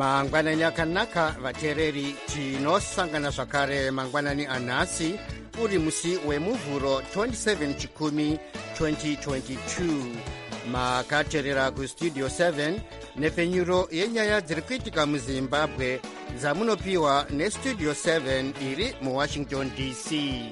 mangwanani akanaka vateereri, tinosangana zvakare mangwanani anhasi uri musi wemuvhuro 27 chikumi 2022. makateerera kustudio 7 nepfenyuro yenyaya dziri kuitika muzimbabwe dzamunopiwa nestudio 7 iri muwashington dc.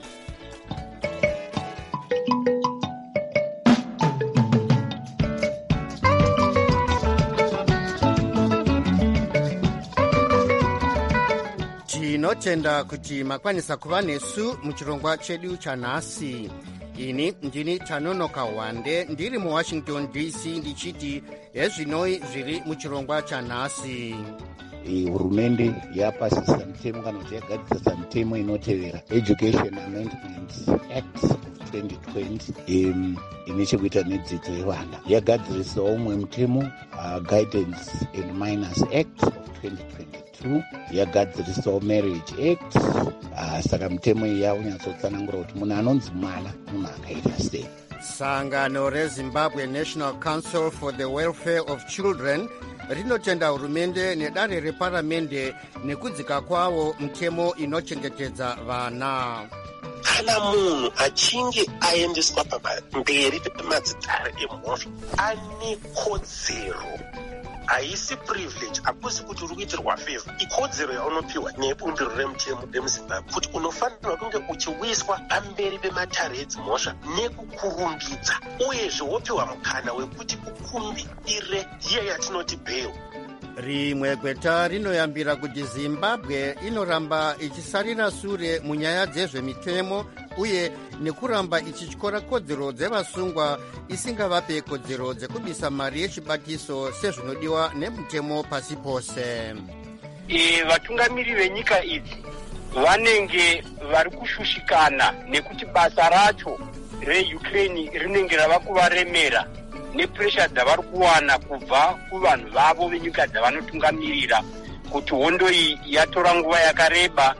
tinotenda kuti makwanisa kuva nesu muchirongwa chedu chanhasi. ini ndini Tanonoka Wande ndiri muwashington dc ndichiti hezvinoi zviri muchirongwa chanhasi. Hurumende yapasisa mutemo kana kuti yagadzirisa mutemo inotevera Education Amendment Act of 2020 ine chekuita nedzidzo yevana. Yagadzirisawo umwe mutemo Guidance and Minors Act of 2022. Yagadzirisawo Marriage Act. Saka mutemo iyi yaunyatsotsanangura kuti munhu anonzi mwana munhu akaita sei. Sangano reZimbabwe National Council for the Welfare of Children rinotenda hurumende nedare reparamende nekudzika kwavo mutemo inochengetedza vana. Kana munhu achinge aendeswa pamberi pemadzitare emhosva ane kodzero, haisi privilege, hakusi kuti uri kuitirwa favor. Ikodzero yaunopiwa nebumbiro remutemo remuzimbabwe kuti unofanirwa kunge uchiwiswa pamberi pematare edzimhosva nekukurumbidza, uyezve wopiwa mukana wekuti ukumbire iye yatinoti bail. Rimwe gweta rinoyambira kuti Zimbabwe inoramba ichisarira sure munyaya dzezvemitemo uye nekuramba ichityora kodzero dzevasungwa isingavape kodzero dzekubisa mari yechibatiso sezvinodiwa nemutemo pasi pose. Vatungamiri venyika idzi vanenge vari kushushikana nekuti basa racho reUkraine rinenge rava kuvaremera nepuresha dzavari kuwana kubva kuvanhu vavo venyika dzavanotungamirira kuti hondo iyi yatora nguva yakareba.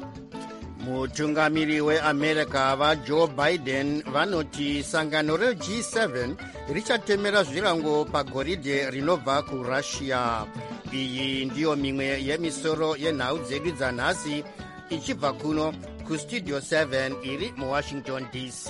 Mutungamiri weAmerica vaJoe Biden vanoti sangano reG7 richatemera zvirango pagoridhe rinobva kuRussia. Iyi ndiyo mimwe yemisoro yenhau dzedu dzanhasi ichibva kuno kustudio 7 iri muwashington dc.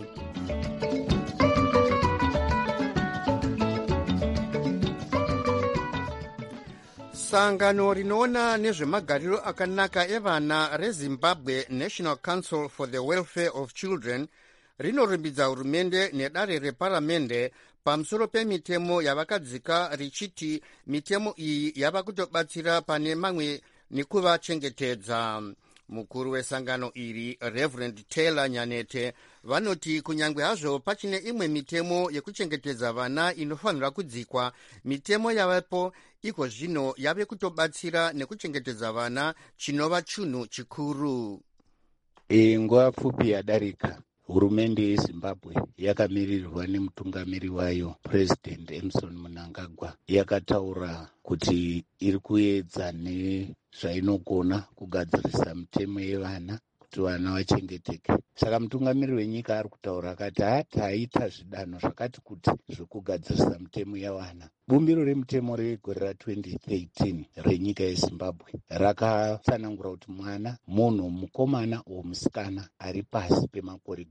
Sangano rinoona nezvemagariro akanaka evana reZimbabwe National Council for the Welfare of Children rinorumbidza hurumende nedare reparamende pamusoro pemitemo yavakadzika richiti mitemo iyi yava kutobatsira pane mamwe nekuvachengetedza. Mukuru wesangano iri Reverend Taylor Nyanete vanoti kunyange hazvo pachine imwe mitemo yekuchengetedza vana inofanira kudzikwa, mitemo yavapo iko zvino yave kutobatsira nekuchengetedza vana chinova chinhu chikuru. Nguva pfupi yadarika hurumende yeZimbabwe yakamirirwa nemutungamiri wayo President Emmerson Mnangagwa yakataura kuti iri kuedza nezvainogona kugadzirisa mitemo yevana kuti vana vachengeteke. Saka mutungamiri wenyika ari kutaura akati haita zvidanho zvakati kuti zvekugadzirisa mitemo yevana. Bumbiro remutemo regore ra2013 renyika yeZimbabwe rakatsanangura kuti mwana munhu mukomana womusikana ari pasi pemakore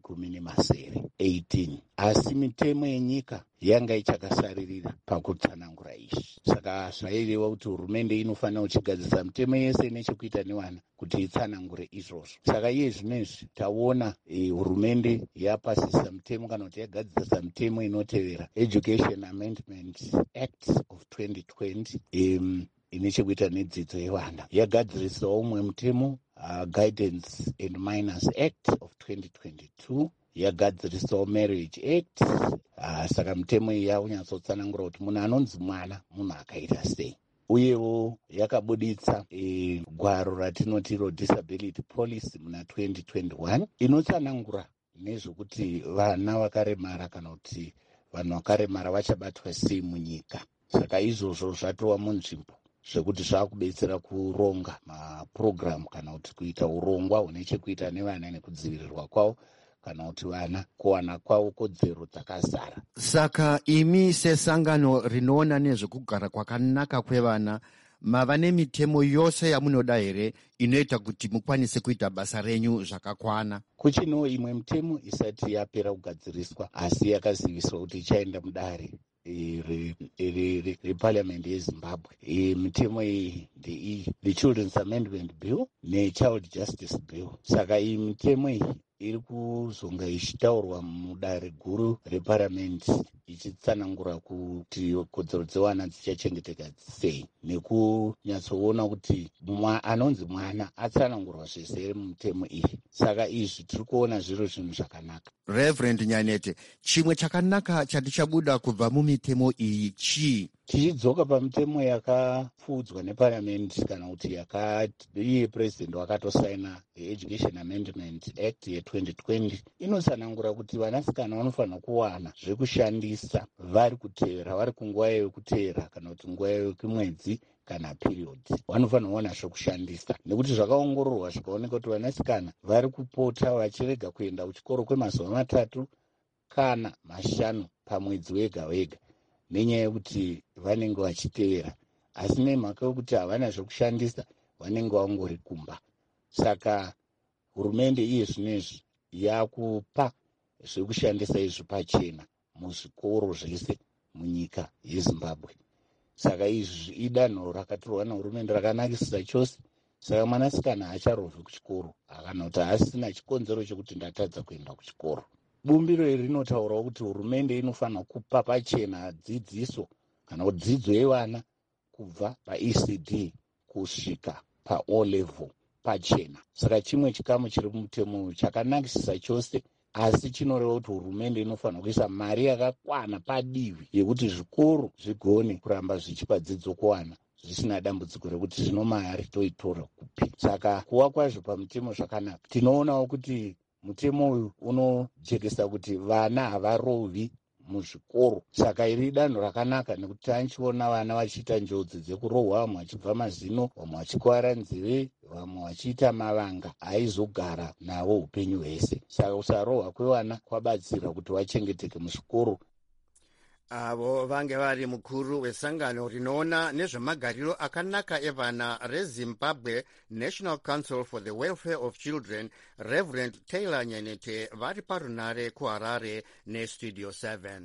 18. Asi mitemo yenyika yanga ichakasaririra pakutsanangura izvi. Saka zvaireva kuti hurumende inofanira kuchigadzirisa mitemo yese nechekuita nevana kuti itsanangure izvozvo. Saka iye zvinezvi taona hurumende yapasisa mitemo kana kuti yagadzirisa mitemo inotevera Education Amendment Act of 2020 ine chekuita nedzidzo yevana. Yagadzirisawo umwe mutemo Guidance and Minors Act of 2022. Yagadzirisawo Marriage Act. Saka mitemo iyi yaunyatsotsanangura kuti munhu anonzi mwana munhu akaita sei. Uyewo yakabuditsa gwaro ratinoti Disability Policy muna 2021 inotsanangura nezvekuti vana vakaremara kana kuti vanhu vakaremara vachabatwa sei munyika. Saka izvozvo zvatova munzvimbo zvekuti zvakubetsera kuronga mapurogiramu kana kuti kuita urongwa hune chekuita nevana nekudzivirirwa kwavo kana kuti vana kuwana kwavo kodzero dzakazara. Saka imi sesangano rinoona nezvekugara kwakanaka kwevana mava nemitemo yose yamunoda here inoita kuti mukwanise kuita basa renyu zvakakwana? Kuchino imwe mitemo isati yapera kugadziriswa asi yakaziviswa kuti ichaenda mudare reparliament yeZimbabwe. Mitemo iyi ndeiyi: the Children's Amendment Bill neChild Justice Bill. Saka iyi mitemo iyi iri kuzonga ichitaurwa mudare guru reparamende ichitsanangura kuti kodzero dzevana dzichachengeteka sei nekunyatsoona kuti anonzi mwana atsanangurwa zvese iri mumutemo iyi. Saka izvi tiri kuona zviro zvinhu zvakanaka. Reverend Nyanete, chimwe chakanaka chatichabuda kubva mumitemo iyi chii? Tichidzoka pamitemo yakapfuudzwa neparamende kana kuti iye president wakatosaina the Education Amendment Act ye2020 inotsanangura kuti vanasikana vanofanira kuwana zvekushandisa vari kuteera, vari kunguva yekuteera kana kuti nguva yekumwedzi kana period. Vanofanira kuwana zvekushandisa nekuti zvakaongororwa zvikaoneka kuti vanasikana vari kupota vachirega kuenda kuchikoro kwemazuva 3 kana 5 pamwedzi wega wega nenyaya yekuti vanenge vachiteera, asi nemhaka yekuti havana zvekushandisa vanenge vangori kumba. Saka hurumende iye zvinezvi yakupa zvekushandisa izvi pachena muzvikoro zvese munyika yeZimbabwe. Saka izvi idanho rakatorwa nehurumende rakanakisisa chose. Saka mwanasikana hacharovhi kuchikoro kana kuti asina chikonzero chekuti ndatadza kuenda kuchikoro. Bumbiro iri rinotaurawo kuti hurumende inofanira kupa pachena dzidziso kana kuti dzidzo yevana kubva paECD kusvika paO level pachena. Saka chimwe chikamu chiri mumutemo chakanakisisa chose, asi chinoreva kuti hurumende inofanira kuisa mari yakakwana padivi yekuti zvikoro zvigone kuramba zvichipa dzidzo kuvana zvisina dambudziko rekuti zvino mari toitora kupi. Saka kuwa kwazvo pamutemo zvakanaka. Tinoonawo kuti mutemo uyu unojekesa kuti vana havarovi muzvikoro. Saka iri danho rakanaka nekuti tanichiona vana vachiita njodzi dzekurohwa, vamwe vachibva mazino, vamwe vachikuwara nzeve, vamwe vachiita mavanga aizogara navo upenyu hwese. Saka kusarohwa kwevana kwabatsira kuti vachengeteke muzvikoro. Avo vange vari mukuru wesangano rinoona nezvemagariro akanaka evana reZimbabwe National Council for the Welfare of Children, Reverend Taylor Nyanete, vari parunare kuHarare neStudio 7.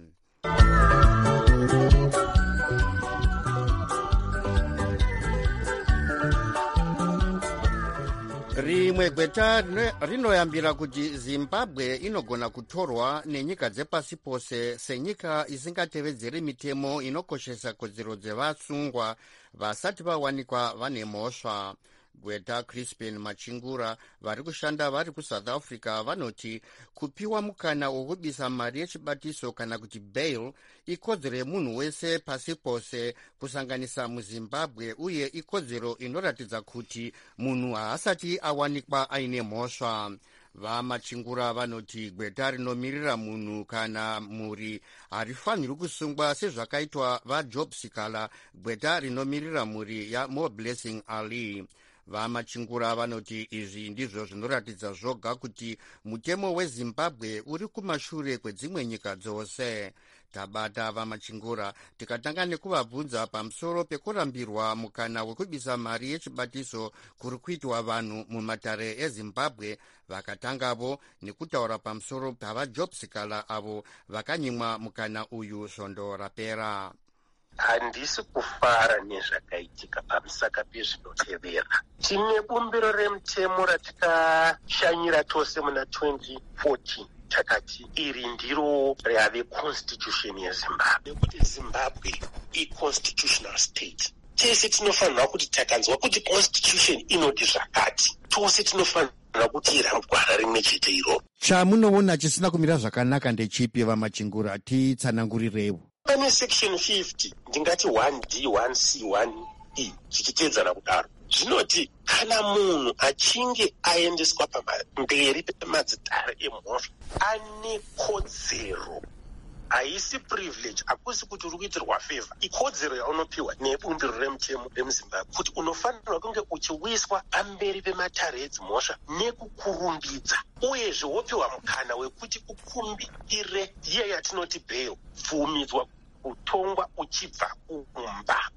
Rimwe gweta rinoyambira kuti Zimbabwe inogona kutorwa nenyika dzepasi pose senyika isingatevedzeri mitemo inokoshesa kodzero dzevasungwa vasati vawanikwa vane mhosva. Gweta Crispin Machingura vari kushanda vari kuSouth Africa vanoti kupiwa mukana wokubisa mari yechibatiso kana kuti bail ikodzero yemunhu wese pasi pose kusanganisa muZimbabwe, uye ikodzero inoratidza kuti munhu haasati awanikwa aine mhosva. VaMachingura vanoti gweta rinomirira munhu kana mhuri harifaniri kusungwa sezvakaitwa vaJob Sikala, gweta rinomirira mhuri yaMo Blessing Ali. VaMachingura vanoti izvi ndizvo zvinoratidza zvoga kuti mutemo weZimbabwe uri kumashure kwedzimwe nyika dzose. Tabata VaMachingura tikatanga nekuvabvunza pamusoro pekurambirwa mukana wekubisa mari yechibatiso kuri kuitwa vanhu mumatare eZimbabwe, vakatangavo nekutaura pamusoro pavaJob Sikala avo vakanyimwa mukana uyu svondo rapera. Handisi kufara nezvakaitika pamusaka pezvinotevera. Tine bumbiro remutemo ratikashanyira tose muna 2014. Takati iri ndiro rave constitution yeZimbabwe, kuti Zimbabwe i-constitutional state. Tese tinofanira kuti takanzwa kuti constitution inoti zvakati, tose tinofanira kuti irangwara rimwe chete iro. Chamunoona chisina kumira zvakanaka ndechipi VaMachingura? Titsanangurirewo. Pane section 50 ndingati 1D 1C 1E zvichitedzana kudaro zvinoti kana munhu achinge aendeswa pamberi pemadzitare emhosva ane kodzero, haisi privilege, hakusi kuti uri kuitirwa favor, ikodzero yaunopiwa nebumbiro remutemo remuZimbabwe kuti unofanirwa kunge uchiwiswa pamberi pematare edzimhosva nekukurumbidza, uyezve wopiwa mukana wekuti ukumbire iye yatinoti bail, bvumidzwa kutongwa uchibva kumba.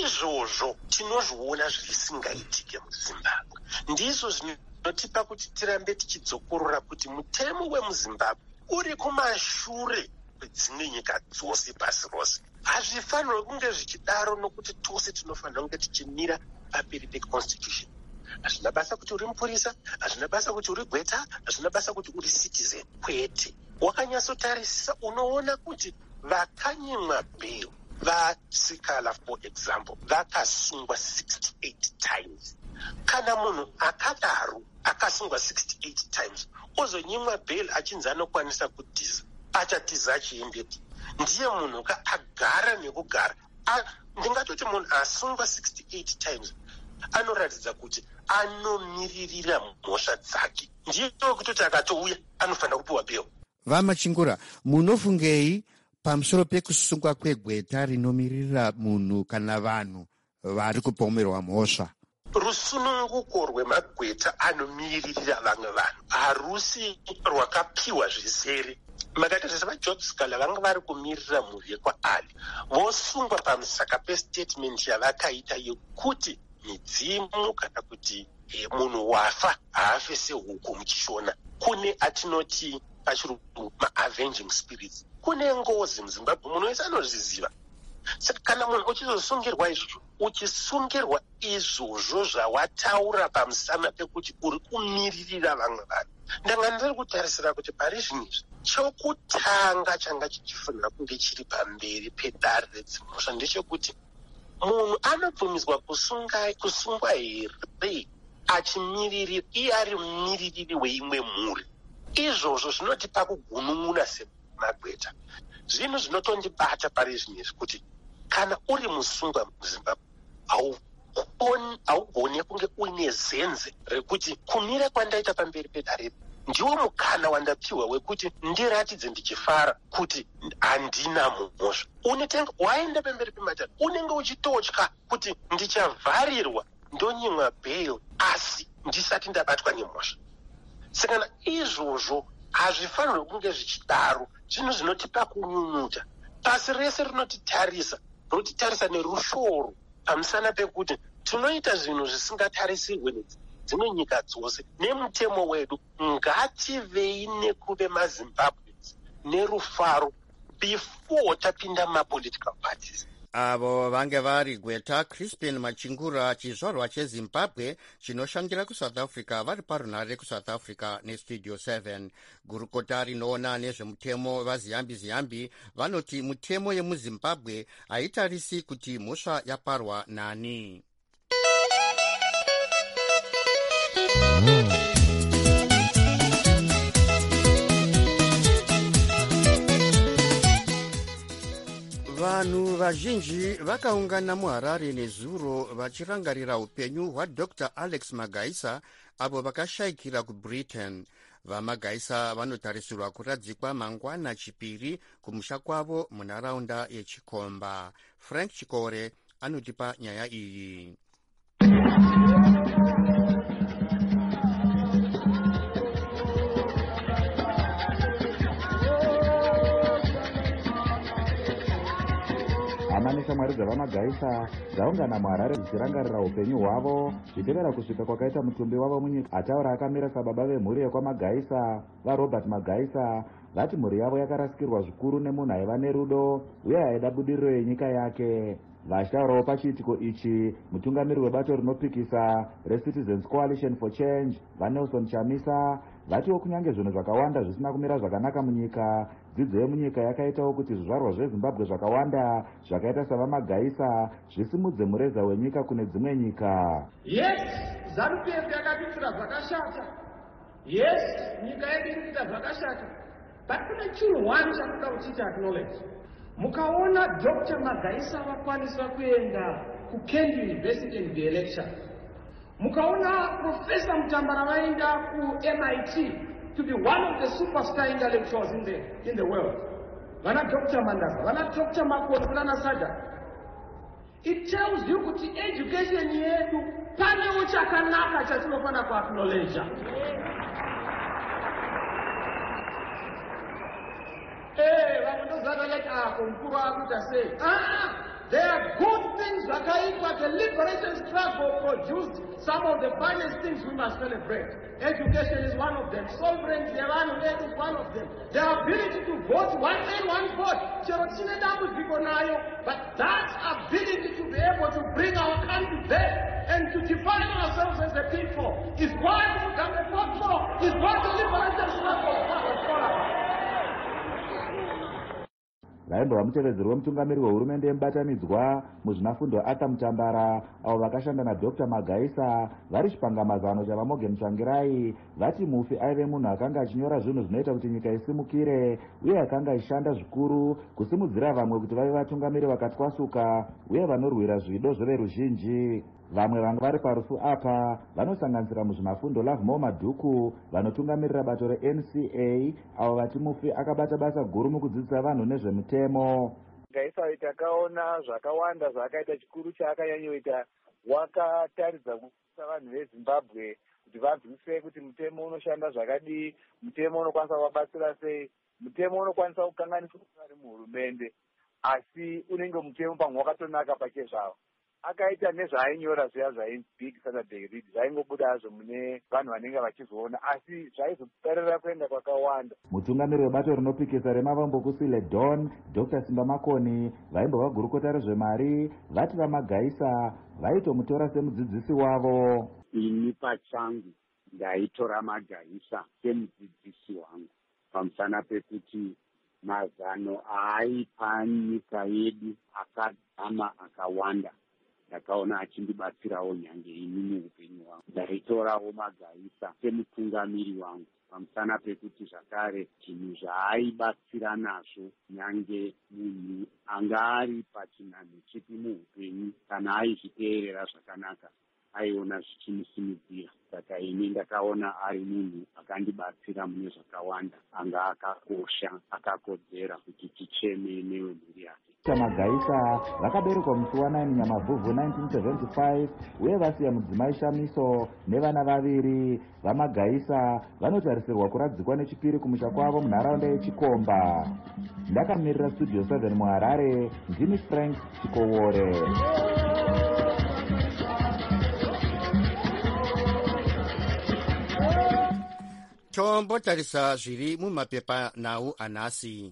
izvozvo tinozviona zvisingaitike muzimbabwe. Ndizvo zvinotipa kuti tirambe tichidzokorora kuti mutemo wemuzimbabwe uri kumashure kwedzimwe nyika dzose pasi rose. Hazvifanirwi kunge zvichidaro nokuti tose tinofanira kunge tichimira paperi peconstitution. Hazvina basa kuti uri mupurisa, hazvina basa kuti uri gweta, hazvina basa kuti uri citizen. Kwete, wakanyatsotarisisa unoona kuti vakanyimwa bail vasikala for example vakasungwa 68 times. Kana munhu akadaro akasungwa 68 times ozonyimwa bail achinzi anokwanisa kutiza, achatiza achiendeti. Ndiye munhu agara nekugara. Ndingatoti munhu asungwa 68 times anoratidza kuti anomiririra mhosva dzake. Ndiye kutoti akatouya anofanira kupiwa bail. Vamachingura, munofungei pamusoro pekusungwa kwegweta rinomiririra munhu kana vanhu vari kupomerwa mhosva? Rusununguko rwemagweta anomiririra vamwe vanhu harusi rwakapiwa zvizere. Makatarisa vaJob Scaler vanga vari kumirira mhuri yekwaAli, vosungwa pamusaka pestatement yavakaita yekuti midzimu kana kuti munhu wafa haafe sehuku muchishona. Kune atinoti pachirungu ma-avenging spirits. Kune ngozi muZimbabwe, munhu wese anozviziva. Saka kana munhu uchizosungirwa izvozvo, uchisungirwa izvozvo zvawataura pamusana pekuti uri kumiririra vamwe vanhu, ndanga ndiri kutarisira kuti pari zvinizvi chokutanga changa chichifanira kunge chiri pamberi pedare redzimhosva ndechekuti munhu anobvumidzwa kusungwa here achimiririra iye ari mumiririri weimwe mhuri. Izvozvo zvinotipa kugunun'una semagweta. Zvinhu zvinotondibata pari zvinezvi kuti kana uri musungwa muZimbabwe haugone kunge uine zenze rekuti kumira kwandaita pamberi pedare ndiwo mukana wandapiwa wekuti ndiratidze ndichifara kuti handina mhosva. Waenda pamberi pematare unenge uchitotya kuti ndichavharirwa ndonyimwa bail asi ndisati ndabatwa nemhosva. Saka izvozvo hazvifanirwi kunge zvichidaro. Zvinhu zvinotipa kunyunyuta. Pasi rese rotitarisa nerushoro pamusana pekuti tinoita zvinhu zvisingatarisirwe nedzimwe nyika dzose. Nemutemo wedu ngativei nekuve maZimbabweans nerufaro before tapinda mapolitical parties. Avo vange vari Gweta Crispin Machingura, chizvarwa cheZimbabwe chinoshandira kuSouth Africa, vari parunhare kuSouth Africa neStudio 7. Gurukota rinoona nezvemutemo vaziyambi vanoti mutemo yemuZimbabwe haitarisi kuti mhosva yaparwa nani. Vanhu vazhinji vakaungana muHarare nezuro vachirangarira upenyu hwaDr. Alex Magaisa avo vakashayikira kuBritain. VaMagaisa vanotarisirwa kuradzikwa mangwana Chipiri kumusha kwavo munharaunda yeChikomba. Frank Chikore anotipa nyaya iyi. Hama neshamwari dzavaMagaisa dzaungana muHarare dzichirangarira upenyu hwavo zvichitevera kusvika kwakaita mutumbi wavo munyika. Ataura akamira sababa vemhuri yekwaMagaisa vaRobert Magaisa vati mhuri yavo yakarasikirwa zvikuru nemunhu aiva nerudo uye aida budiriro yenyika yake. Vachitaurawo pachiitiko ichi mutungamiri webato rinopikisa reCitizens Coalition for Change vaNelson Chamisa vatiwo kunyange zvinhu zvakawanda zvisina kumira zvakanaka munyika, dzidzo yemunyika yakaitawo kuti zvizvarwa zveZimbabwe zvakawanda zvakaita savamagaisa zvisimudze mureza wenyika kune dzimwe nyika. Yes, ZANU-PF yakatiitira zvakashata. Yes, nyika yedu iri kuita zvakashata. But kune chinhu one chakuda kuchiti acknowledge. Mukaona Dr. Magaisa vakwanisa kuenda kuKent University in the election. Mukaona Professor Mutambara vaenda kuMIT to be one of the superstar intellectuals in the world. Vana Dr. Mandaza, vana Dr. Makoni, vana Sada. It tells you kuti education yedu panewo chakanaka chatinofana kuacknowledge. Hey, there are good things that zvakaitwa. The liberation struggle produced some of the finest things we must celebrate. Education is one of them. Sovereignty is one of them. The ability to vote, one man, one vote. But that ability to be able to bring our country back and to define ourselves as a people is what Mugabe fought for, is what the liberation struggle was for. vaimbova mutevedzeri wemutungamiri wehurumende yemubatanidzwa muzvinafundo Arthur Mutambara avo vakashanda naDr. Magaisa vari chipangamazano chavamogeni Tsvangirai vati mufi aive munhu akanga achinyora zvinhu zvinoita kuti nyika isimukire uye akanga achishanda zvikuru kusimudzira vamwe kuti vave vatungamiri vakatwasuka uye vanorwira zvido zveveruzhinji. Vamwe vanhu vari parufu apa vanosanganisira muzvinafundo Lovemore Madhuku vanotungamirira bato reNCA avo vati mufi akabata basa guru mukudzidzisa vanhu nezvemutemo. Magaisa takaona zvakawanda zvakaita, chikuru chaakayanyoita wakataridza kudzidzisa vanhu veZimbabwe kuti vanzwisise kuti mutemo unoshanda zvakadii, mutemo unokwanisa kuvabatsira sei, mutemo unokwanisa kukanganisa vari muhurumende asi unenge mutemo pamwe wakatonaka pachezvavo. Akaita nezvaainyora zviya zvaibig Saturday Read zvaingobuda hazvo mune vanhu vanenge vachizoona asi zvaizoperera kuenda kwakawanda. Mutungamiri webato rinopikisa remavambokusile Don Dr. Simba Makoni vaimbova gurukota rezvemari vati vaMagaisa vaitomutora semudzidzisi wavo. Ini pachangu ndaitora Magaisa semudzidzisi wangu pamusana pekuti mazano aipa nyika yedu akadzama akawanda ndakaona achindibatsirawo nyange ini muupenyu hwangu. Ndaitorawo Magaisa semutungamiri wangu pamusana pekuti zvakare chinhu zvaaibatsira nazvo nyange munhu anga ari pachinhanho chipi muupenyu kana aizviteerera zvakanaka aiona zvichimusimudzira. Saka ini ndakaona ari munhu akandibatsira mune zvakawanda, anga akakosha, akakodzera kuti ticheme newe mhuri yake. Magaisa vakaberekwa musi wa9 Nyamavhuvhu 1975 uye vasiya mudzimai Shamiso nevana vaviri. VaMagaisa vanotarisirwa kuradzikwa nechipiri kumusha kwavo munharaunda yeChikomba. Ndakamirira Studio 7 muHarare, ndini Frank Chikowore. Tombotarisa zviri mumapepa nhau anhasi.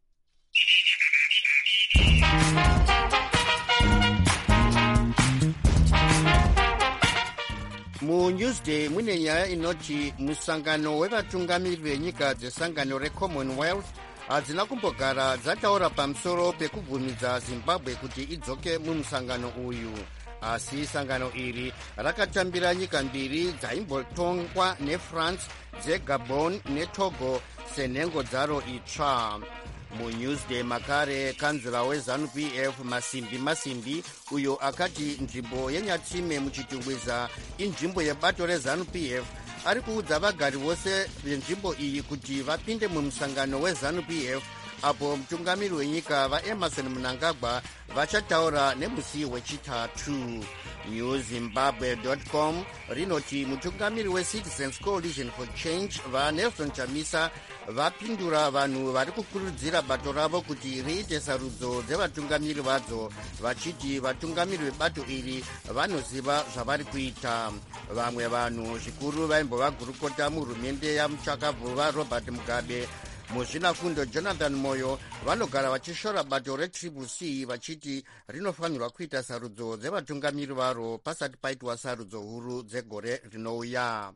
MuNewsday mune nyaya inoti musangano wevatungamiri venyika dzesangano reCommonwealth hadzina kumbogara dzataura pamusoro pekubvumidza Zimbabwe kuti idzoke mumusangano uyu. Asi sangano iri rakatambira nyika mbiri dzaimbotongwa neFrance dzeGabon neTogo senhengo dzaro itsva. MuNewsday makare kanzira weZANU-PF Masimbi uyo akati nzvimbo yeNyatsime muchitungwiza inzvimbo yebato reZANU-PF ari kuudza vagari vose venzvimbo iyi kuti vapinde mumusangano weZANU-PF apo mutungamiri wenyika vaEmerson Mnangagwa vachataura nemusi wechitatu. NewZimbabwe.com rinoti mutungamiri weCitizens Coalition for Change vaNelson Chamisa vapindura vanhu vari kukurudzira bato ravo kuti riite sarudzo dzevatungamiri vadzo, vachiti vatungamiri vebato iri vanoziva zvavari kuita. Vamwe vanhu zvikuru vaimbova gurukota muhurumende yamutsvakabvuva Robert Mugabe muzvinafundo Jonathan Moyo vanogara vachishora bato reCCC vachiti rinofanirwa kuita sarudzo dzevatungamiri varo pasati paitwa sarudzo huru dzegore rinouya.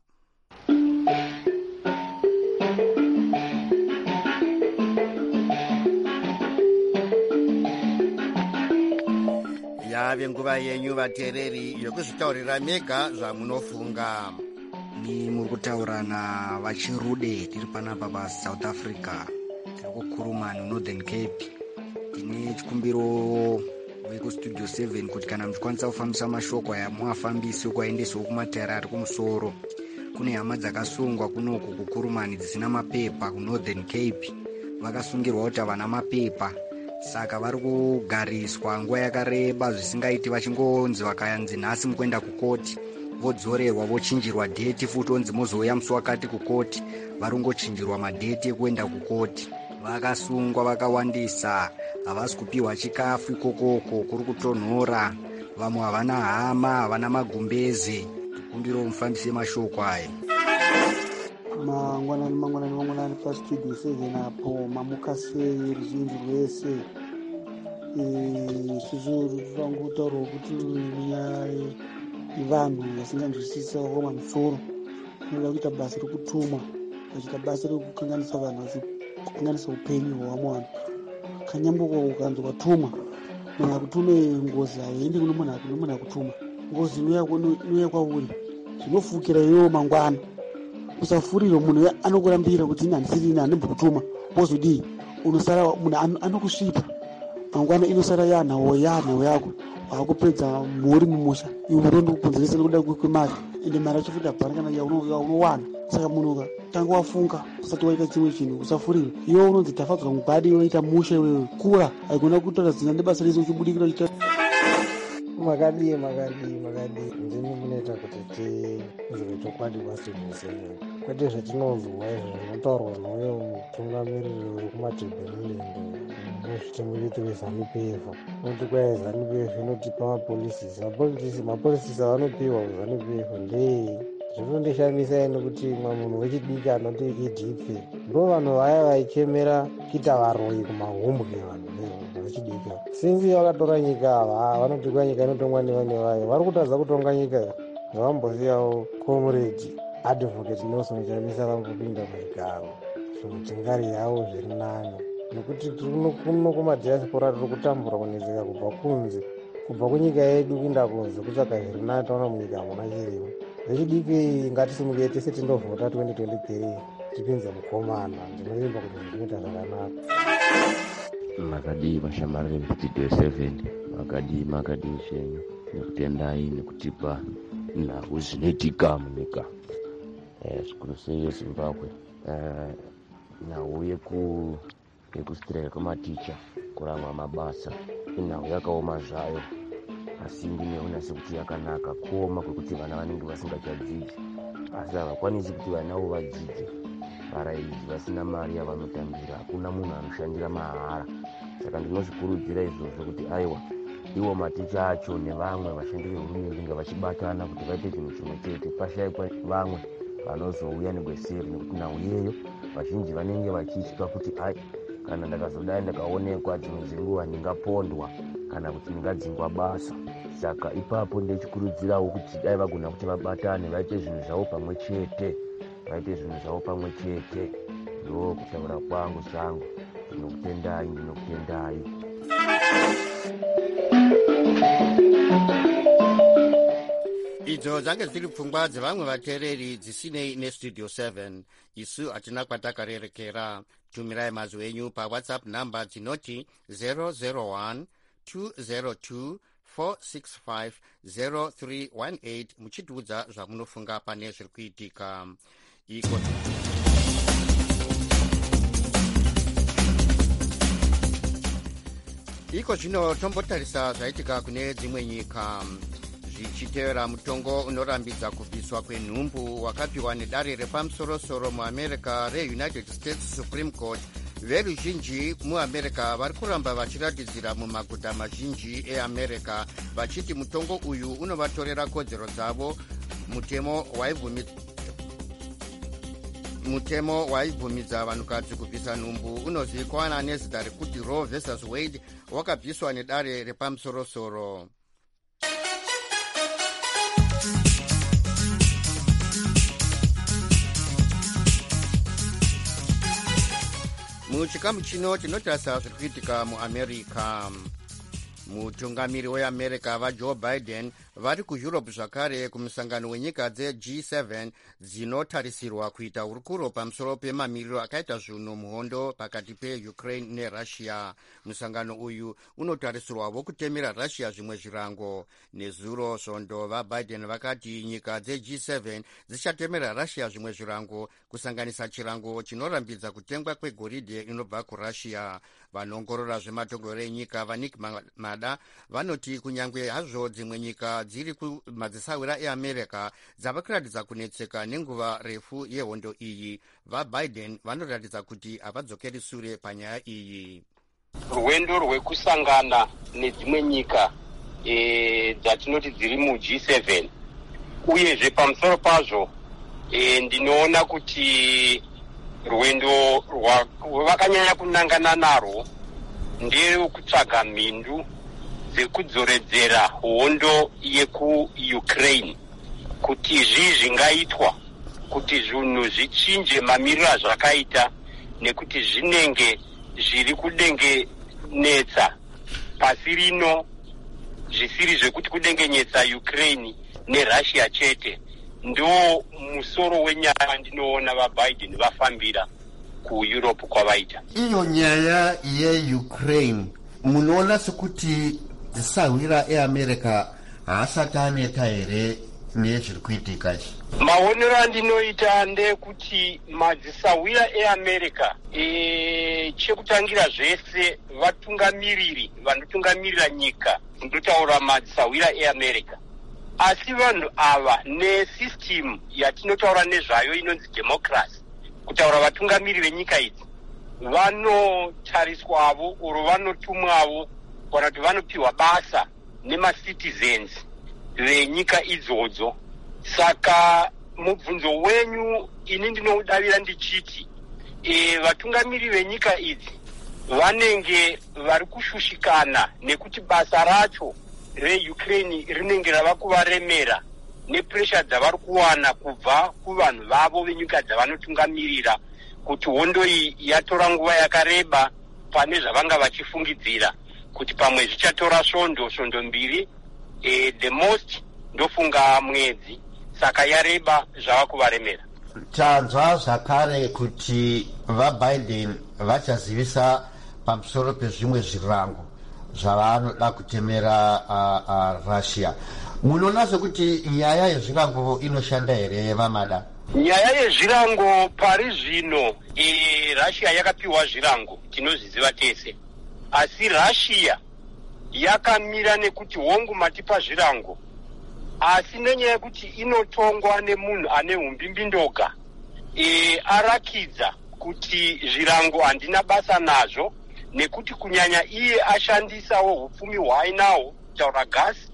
Yave nguva yenyu vateereri yokuzvitaurira mega zvamunofunga. Ni muri kutaura navachirude tiri panapa paSouth Africa, tiri kuKurumani Northern Cape. Tine chikumbiro vekuStudio 7 kuti kana muchikwanisa kufambisa mashoko aya muafambisi kwaendeswa kumatera ari kumusoro. Kune hama dzakasungwa kunoku kuKurumani dzisina mapepa kuNorthern Cape, vakasungirwa kuti havana mapepa saka vari kugariswa nguva yakareba zvisingaiti vachingonzi vakayanzi nhasi mukuenda kukoti vodzorerwa vochinjirwa dheti futi onzi muzouya musi wakati kukoti, vari kungochinjirwa madheti ekuenda kukoti. Vakasungwa vakawandisa, havasi kupiwa chikafu ikokoko, kuri kutonhora. vamwe havana hama, havana magumbeze. Tikumbira mufambise mashoko aya. mangwanani pastudio 7 apo mamuka sei ruzhinji rwese. Isusu rurangutaurwa kuti nyaya yevanhu vasinganzwisisa vakaoma misoro inoda kuita basa rekutumwa vachiita basa rekukanganisa vanhu vachikanganisa upenyu hwavamwe vanhu. Kanyamboka ukanzi watumwa munhu akutume ngozi haiendi kuno munhu akutuma ngozi inouya kwauri zvinofukira iwewo mangwana. Usafuriro munhu anokurambira kuti ini handisiri ini handimbo kutuma wozodii unosara munhu anokusvipa mangwana inosara yanhau yako wakupedza mhuri mumusha iwe urondo kukonzeresa nekuda kwemari ende mari achifuta bharakana yaunowana. Saka munhu tanga wafunga usati waita chimwe chinhu usafurire. Iwe unonzi tafadzwa mugwadi unoita musha iwewe kura haigona kutaura zina nebasa rese uchibudikira uchita makadii ndimi munoita kuti tinzwe chokwadi basi kwete zvetinonzwa izvo zvinotaurwa nouyo mutungamiriri wekumatebherilendi nezvichengeti vezanupf unoti kwai zanupf inotipa mapolisisi avanopiwa kuzanupf ndei zvinondishamisa nekuti munhu wechidiki anoti idp ndo vanhu vaya vaichemera kuita varoi kumahumbwe vanhu vechidiki sinzi vakatora nyika ava vanoti kwa nyika inotongwa nevane vayo vari kutadza kutonga nyika zvavambosiyawo comrade advocate Nelson Chamisa vambopinda muzvigaro zvinotingari yavo zviri nani nekuti kuno kumadiaspora tiri kutambura kunetseka kubva kunze kubva kunyika yedu kuinda kunze kutsvaka zviri nani taona munyika hamuna chirimo. Vechidiki ngatisimukei tese tindovhota 2023 tipinze mukomana. Ndinoimba kuti zvinoita zvakanaka. Makadii vashamariri vestudio 7 makadii zvenyu nekutendai nekutipa nhau zvinoitika munyika zvikuru sei yeZimbabwe. Nhau yekusitireka kwematicha kurangwa mabasa inhau yakaoma zvayo asi ndinoona sekuti yakanaka kuoma kwekuti vana vanenge vasingachadzidzi asi havakwanisi kuti vanavo vadzidze varaidzi vasina mari yavanotambira hakuna munhu anoshandira mahara. Saka ndinozvikurudzira izvozvo kuti aiwa iwo maticha acho nevamwe vashandi vehurumende ngavachibatana kuti vaite chinhu chimwe chete pashayikwa vamwe vanozouya negweseri nekuti nhau iyeyo vazhinji vanenge vachitya kuti ai kana ndakazodai ndakaonekwa dzimwe dzenguva ndingapondwa kana kuti ndingadzingwa basa. Saka ipapo ndechikurudzirawo kuti dai vagona kuti vabatane vaite zvinhu zvavo pamwe chete. Ndo kutaura kwangu zvangu. Ndinokutendai. Idzo dzange dziri pfungwa dzevamwe vateereri dzisinei nestudio 7. Isu hatina kwatakarerekera. Tumirai mazwi enyu pawhatsapp namba dzinoti 001 202 465 0318 muchitiudza zvamunofunga pane zviri kuitika. Iko zvino tombotarisa zvaitika kune dzimwe nyika. Zvichitevera mutongo unorambidza kubviswa kwenhumbu wakapiwa nedare repamusoro-soro muamerica reunited states supreme court, veruzhinji muamerica vari kuramba vachiratidzira mumaguta mazhinji eamerica vachiti mutongo uyu unovatorera kodzero dzavo. Mutemo waibvumidza vanhukadzi kubvisa nhumbu unozivikanwa nezita rekuti Roe vs Wade wakabviswa nedare repamusoro-soro. Muchikamu chino tinotarisa zviri kuitika muamerica. Mutungamiri weamerica vaJoe Biden vari kuEurope zvakare kumusangano wenyika dzeG7 dzinotarisirwa kuita hurukuro pamusoro pemamiriro akaita zvinhu muhondo pakati peUkraine neRussia. Musangano uyu unotarisirwawo kutemera Russia zvimwe zvirango. Nezuro svondo vaBiden vakati nyika dzeG7 dzichatemera Russia zvimwe zvirango kusanganisa chirango chinorambidza kutengwa kwegoridhe inobva kuRussia. Vanongorora zvematongero enyika vaNick Mada vanoti kunyange hazvo dzimwe nyika dziri kumadzisawira eAmerica dzava kuratidza kunetseka nenguva refu yehondo iyi, vaBiden vanoratidza kuti havadzokeri sure panyaya iyi. Rwendo rwekusangana nedzimwe nyika dzatinoti dziri muG7. Uyezve pamusoro pazvo ndinoona kuti rwendo rwavakanyanya kunangana narwo nderekutsvaga mhindu dzekudzoredzera hondo yekuUkraine, kuti zvingaitwa kuti zvinhu zvichinje mamiriro azvakaita, nekuti zvinenge zviri kudengenetsa pasi rino, zvisiri zvekuti kudengenyetsa Ukraine neRussia chete. Ndo musoro wenyaya ndinoona vaBiden vafambira kuEurope kwavaita. Iyo nyaya yeUkraine munoona sekuti dzisawira eAmerica haasati aneta here nezviri kuitika izvi? Maonero andinoita ndekuti madzisawira eAmerica chekutangira zvese vatungamiriri vanotungamirira nyika ndotaura madzisawira eAmerica. Asi vanhu ava nesystem yatinotaura nezvayo inonzi democracy, kutaura vatungamiri venyika idzi, vanotariswavo oro vanotumwavo kana kuti vanopiwa basa nemacitizens venyika idzodzo. Saka mubvunzo wenyu ini ndinodavira ndichiti vatungamiri venyika idzi vanenge vari kushushikana nekuti basa racho reUkraine rinenge rava kuvaremera nepressure dzavari kuwana kubva kuvanhu vavo venyika dzavanotungamirira, kuti hondo iyi yatora nguva yakareba pane zvavanga vachifungidzira kuti pamwe zvichatora svondo mbiri, the most ndofunga mwedzi. Saka yareba zvava kuvaremera. Tanzwa zvakare kuti vaBiden vachazivisa pamusoro pezvimwe zvirango zvavanoda kutemera Russia. Munoona sekuti nyaya yezvirango inoshanda here vamada? Nyaya yezvirango pari zvino Russia yakapiwa zvirango tinozviziva tese, asi Russia yakamira nekuti hongu matipa zvirango, asi nenyaya yekuti inotongwa nemunhu ane umbimbindoga arakidza kuti zvirango handina basa nazvo, nekuti kunyanya iye ashandisawo hupfumi hwaainawo kutaura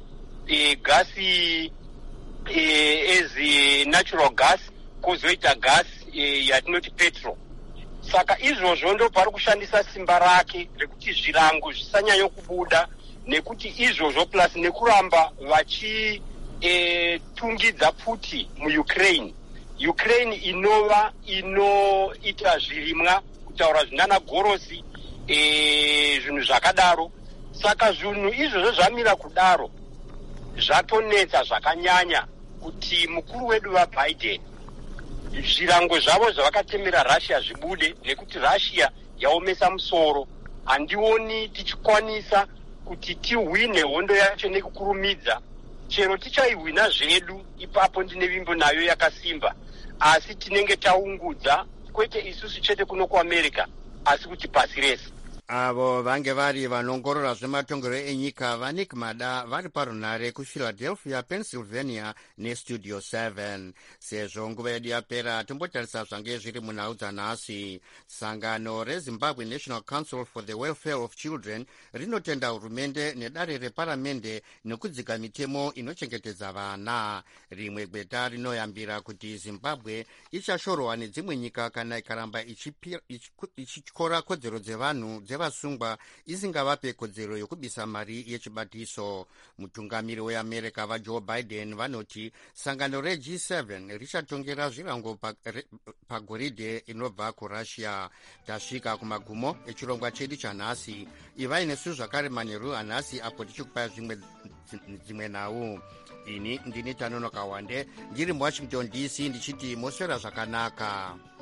gasi as natural gas, kozoita gasi yatinoti petrol. Saka izvozvo ndo pari kushandisa simba rake rekuti zvirango zvisanyanya kubuda, nekuti izvozvo plus nekuramba vachitungidza pfuti muUkraine. Ukraine inova inoita zvirimwa, kutaura zvinana gorosi, zvinhu zvakadaro. Saka zvinhu izvozvo zvamira kudaro zvatonetsa zvakanyanya kuti mukuru wedu vaBiden zvirango zvavo zvavakatemera Russia zvibude, nekuti Russia yaomesa musoro. Handioni tichikwanisa kuti tihwine hondo yacho nekukurumidza. Chero tichaihwina zvedu, ipapo ndine vimbo nayo yakasimba, asi tinenge taungudza, kwete isusu chete kuno kuAmerica, asi kuti pasi rese. Avo vange vari vanongorora zvematongero enyika vaNick Mada vari parunhare kuPhiladelphia, Pennsylvania neStudio 7. Sezvo nguva yedu yapera, tombotarisa zvange zviri munhau dzanhasi. Sangano reZimbabwe National Council for the Welfare of Children rinotenda hurumende nedare reparamende nekudzika mitemo inochengetedza vana. Rimwe gweta rinoyambira kuti Zimbabwe ichashorwa nedzimwe nyika kana ikaramba ichityora kodzero dzevanhu vasungwa isingavape kodzero yokubisa mari yechibatiso. Mutungamiri weAmerica vaJoe Biden vanoti sangano reG7 richatongera zvirango pagoridhe inobva kuRussia. Tasvika kumagumo echirongwa chedu chanhasi. Ivai nesu zvakare manheru anhasi apo tichikupai dzimwe nhau. Ini ndini Tanonoka Wande ndiri muWashington DC ndichiti moswera zvakanaka.